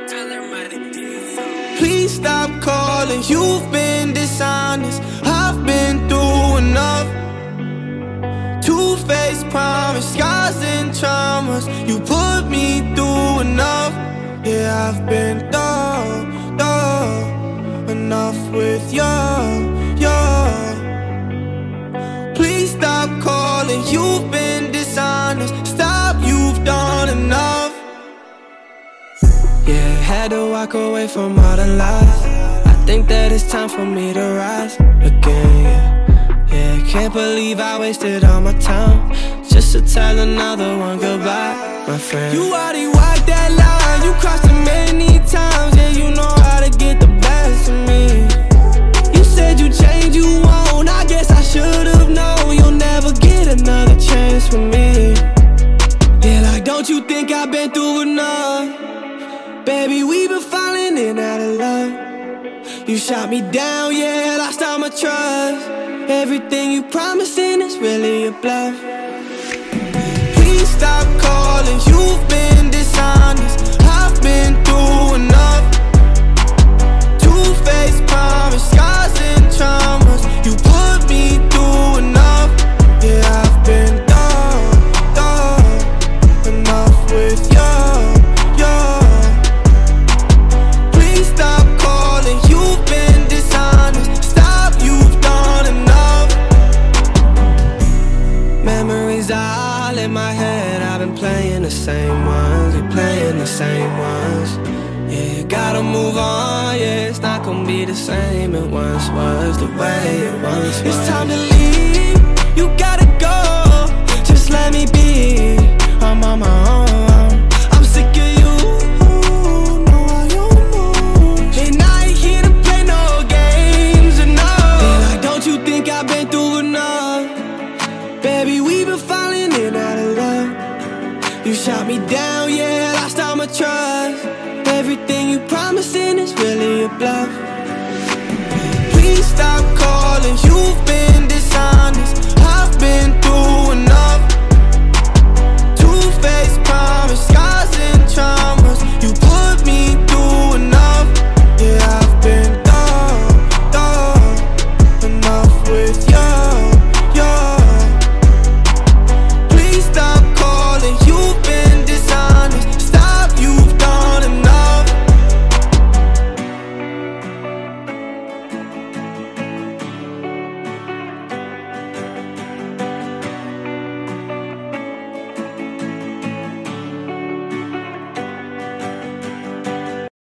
Please stop calling, you've been dishonest. I've been through enough. Two-faced promise, scars and traumas. You put me through enough. Yeah, I've been through enough with you. Please stop calling, you've been dishonest. Stop, you've done enough. Yeah, had to walk away from all the lies. I think that it's time for me to rise again, yeah, can't believe I wasted all my time just to tell another one goodbye, my friend. You already walked that line, you crossed it many times. Yeah, you know how to get the best of me. You said you changed, you won't. I guess I should've known you'll never get another chance with me. Yeah, like don't you think I've been through enough? Baby, we been falling in out of love. You shot me down, yeah, lost all my trust. Everything you promising is really a bluff. Please stop calling, you've been dishonest. I've been through enough. Two-faced promise, scars and traumas. You put me through enough. Yeah, I've been done enough with you. Please stop calling, you've been dishonest. Stop, you've done enough. Memories are all in my head. I've been playing the same ones. You're playing the same ones. Yeah, gotta move on. Yeah, it's not gonna be the same it once was, the way it once was. It's time to leave, you gotta go. Just let me be, I'm on my own. I'm sick of you, no, I don't know. And I ain't here to play no games, no. Yeah, like don't you think I've been through enough? Baby, we been falling in out of love. You shot me down, yeah, lost all my trust. Everything you promising is really a bluff. Please stop calling, you've been